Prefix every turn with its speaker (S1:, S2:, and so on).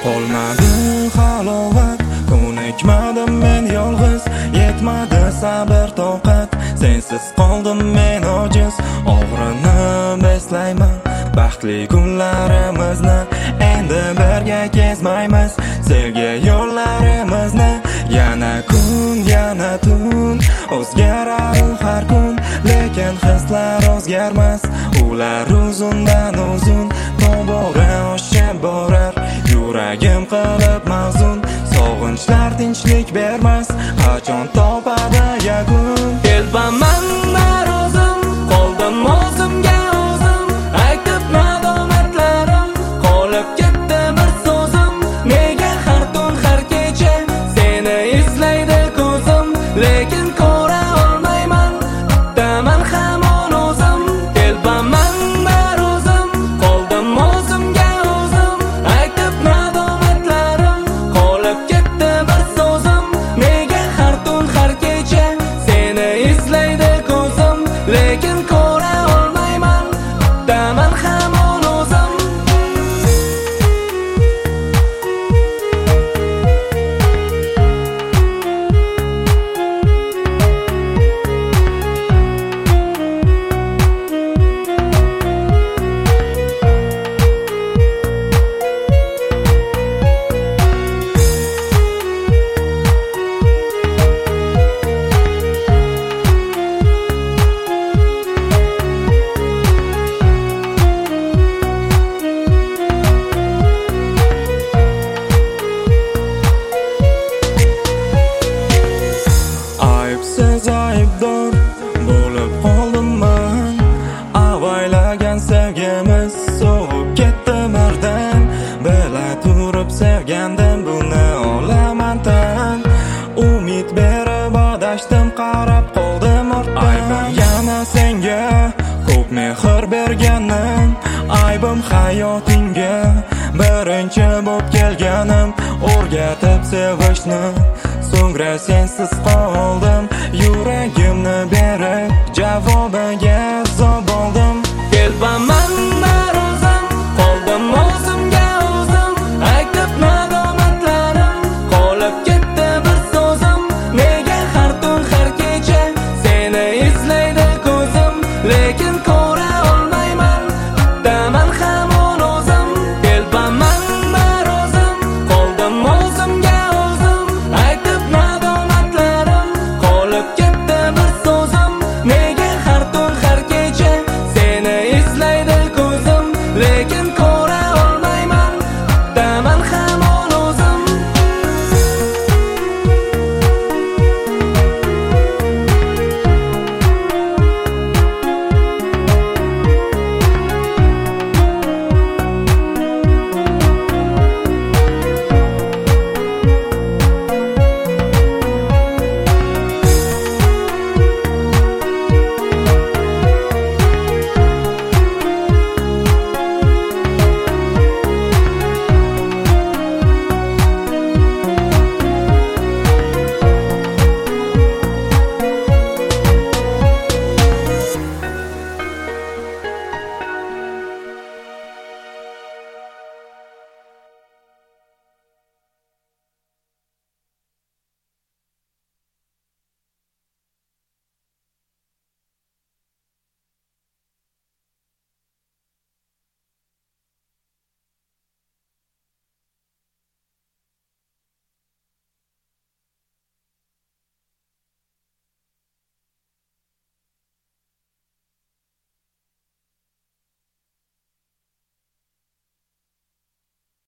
S1: Qolmadi halovat, ko'nikmadim men yolg'iz, yetmadi sabr toqat, sensiz qoldim men ojiz. Og'rinib eslayman baxtli kunlarimizni, endi birga kezmaymiz sevgi yo'llarimizni. Yana kun, yana tun, o'zgarar har kun, lekin hislar o'zgarmas. Ular uzundan uzun, tobora oshib borar, yuragim qilib mahzun. Sog'inchlar tinchlik bermas, qachon topadi yakun?
S2: Telbaman marozim, qoldim o'zimga o'zim, aytib nadomatlarim, qolib ketdi bir so'zim. Nega har tun har kecha seni izlaydi ko'zim, lekin ko'ra olmayman, daman hamon o'zim. Telbaman marozim, qoldim o'zimga o'zim, aytib nadomatlarim, qolib ketdi bir so'zim. Nega har tun har kecha seni izlaydi ko'zim, lekin ko'ra olmayman, daman hamon o'zim.
S1: Aybsiz aybdor bo'lib qoldim men, avaylagan sevgimiz so'g'ib ketdi birdan. Bila turib sevgandim, buni olaman tan. Umid berib adashdim, qarab qoldim ortdan. Aybim yana senga ko'p mehr berganim, aybim hayotingga birinchi bo'lib kelganim. O'rgatib sevishni, so'ngra sensiz qoldim, yuragimni berib javobiga